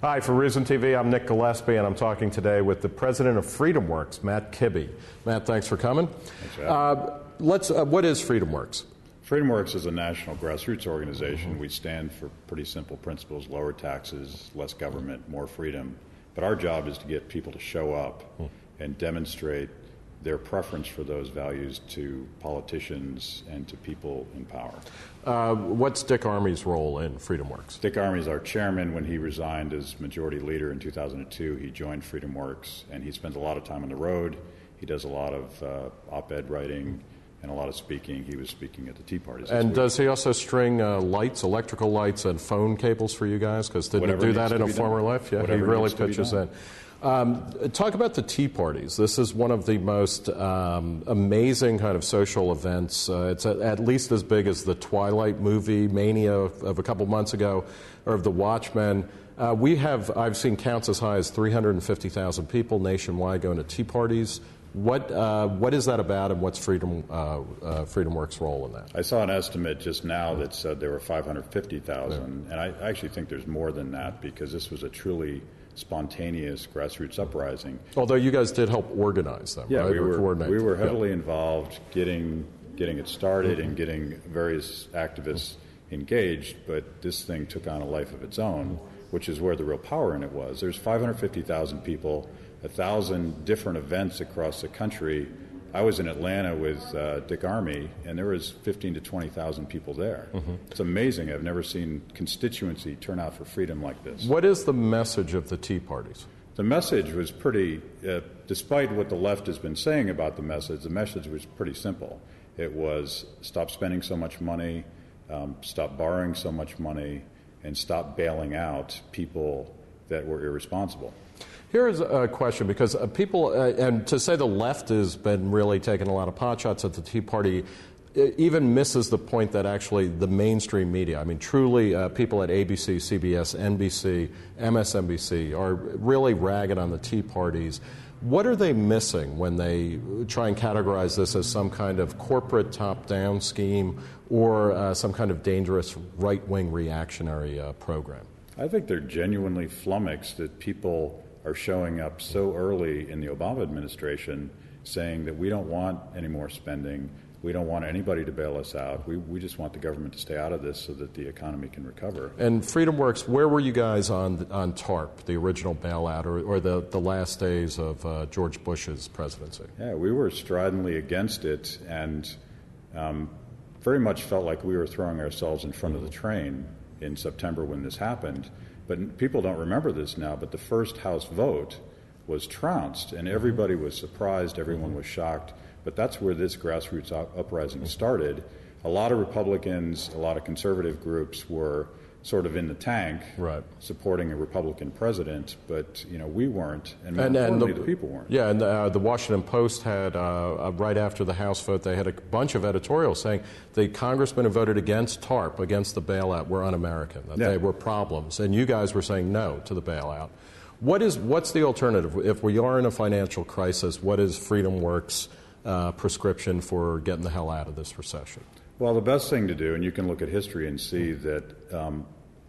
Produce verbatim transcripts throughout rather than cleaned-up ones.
Hi, for Reason T V, I'm Nick Gillespie, and I'm talking today with the president of FreedomWorks, Matt Kibbe. Matt, thanks for coming. Thanks for having me. Uh, let's, uh, what is FreedomWorks? FreedomWorks is a national grassroots organization. Mm-hmm. We stand for pretty simple principles: lower taxes, less government, more freedom. But our job is to get people to show up mm. and demonstrate their preference for those values to politicians and to people in power. Uh, what's Dick Armey's role in FreedomWorks? Dick Armey is our chairman. When he resigned as majority leader in two thousand two, he joined FreedomWorks, and he spends a lot of time on the road. He does a lot of uh, op-ed writing and a lot of speaking. He was speaking at the Tea Parties. And week. Does he also string uh, lights, electrical lights, and phone cables for you guys? Because didn't Whatever he do that in a former done. life? Yeah, Whatever he really needs to be pitches done. in. Um, talk about the Tea Parties. This is one of the most um, amazing kind of social events. Uh, it's a, at least as big as the Twilight movie mania of, of a couple months ago, or of the Watchmen. Uh, we have, I've seen counts as high as three hundred fifty thousand people nationwide going to Tea Parties. What uh, what is that about, and what's Freedom uh, uh, FreedomWorks' role in that? I saw an estimate just now that said there were five hundred fifty thousand, yeah. and I actually think there's more than that, because this was a truly spontaneous grassroots uprising. Although you guys did help organize them, yeah, right? we were, coordinate we were them. heavily yeah. involved getting getting it started mm-hmm. and getting various activists mm-hmm. engaged, but this thing took on a life of its own, which is where the real power in it was. There's five hundred fifty thousand people, a thousand different events across the country. I was in Atlanta with uh, Dick Armey, and there was fifteen to twenty thousand people there. Mm-hmm. It's amazing. I've never seen constituency turn out for freedom like this. What is the message of the Tea Parties? The message was pretty, uh, despite what the left has been saying about the message, the message was pretty simple. It was stop spending so much money, um, stop borrowing so much money, and stop bailing out people that were irresponsible. Here's a question, because uh, people, uh, and to say the left has been really taking a lot of potshots at the Tea Party, it even misses the point that actually the mainstream media, I mean, truly uh, people at A B C, C B S, N B C, M S N B C are really ragging on the Tea Parties. What are they missing when they try and categorize this as some kind of corporate top-down scheme or uh, some kind of dangerous right-wing reactionary uh, program? I think they're genuinely flummoxed that people are showing up so early in the Obama administration saying that we don't want any more spending, we don't want anybody to bail us out, we, we just want the government to stay out of this so that the economy can recover. And FreedomWorks, where were you guys on on TARP, the original bailout, or, or the, the last days of uh, George Bush's presidency? Yeah, we were stridently against it, and um, very much felt like we were throwing ourselves in front of the train in September when this happened. But people don't remember this now, but the first House vote was trounced, and everybody was surprised, everyone was shocked. But that's where this grassroots up- uprising started. A lot of Republicans, a lot of conservative groups were sort of in the tank, right, supporting a Republican president, but you know we weren't, and more and, importantly, and the, the people weren't. Yeah, and the, uh, the Washington Post had, uh, uh, right after the House vote, they had a bunch of editorials saying the congressmen who voted against TARP, against the bailout, were un-American, that yeah. they were problems, and you guys were saying no to the bailout. What is, what's the alternative? If we are in a financial crisis, what is FreedomWorks' uh, prescription for getting the hell out of this recession? Well, the best thing to do, and you can look at history and see that um,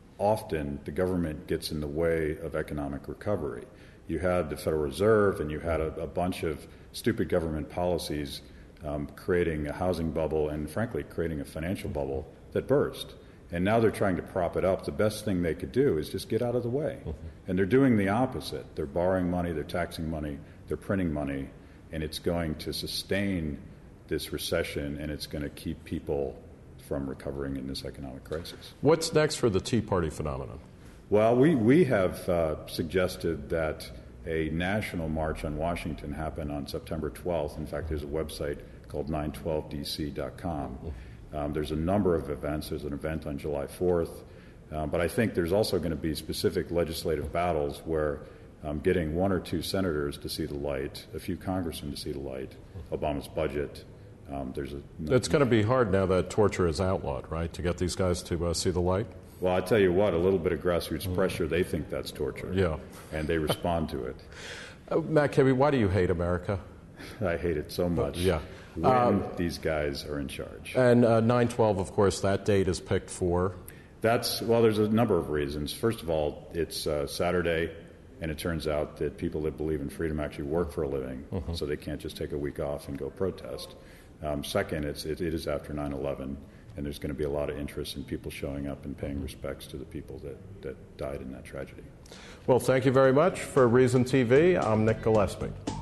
often the government gets in the way of economic recovery. You had the Federal Reserve, and you had a, a bunch of stupid government policies um, creating a housing bubble and, frankly, creating a financial bubble that burst. And now they're trying to prop it up. The best thing they could do is just get out of the way. Mm-hmm. And they're doing the opposite. They're borrowing money, they're taxing money, they're printing money, and it's going to sustain this recession, and it's going to keep people from recovering in this economic crisis. What's next for the Tea Party phenomenon? Well, we, we have uh, suggested that a national march on Washington happen on September twelfth. In fact, there's a website called nine twelve D C dot com. Um, there's a number of events. There's an event on July fourth. Um, but I think there's also going to be specific legislative battles where um, getting one or two senators to see the light, a few congressmen to see the light, Obama's budget. Um, there's a, it's going to be hard now that torture is outlawed, right, to get these guys to uh, see the light? Well, I tell you what, a little bit of grassroots pressure, they think that's torture. Yeah. And they respond to it. Uh, Matt Kibbe, why do you hate America? I hate it so much. Yeah. When um, these guys are in charge. And uh, nine twelve, of course, that date is picked for? That's, well, there's a number of reasons. First of all, it's uh, Saturday, and it turns out that people that believe in freedom actually work for a living, uh-huh. so they can't just take a week off and go protest. Um, second, it's, it, it is after nine eleven, and there's going to be a lot of interest in people showing up and paying respects to the people that, that died in that tragedy. Well, thank you very much. For Reason T V, I'm Nick Gillespie.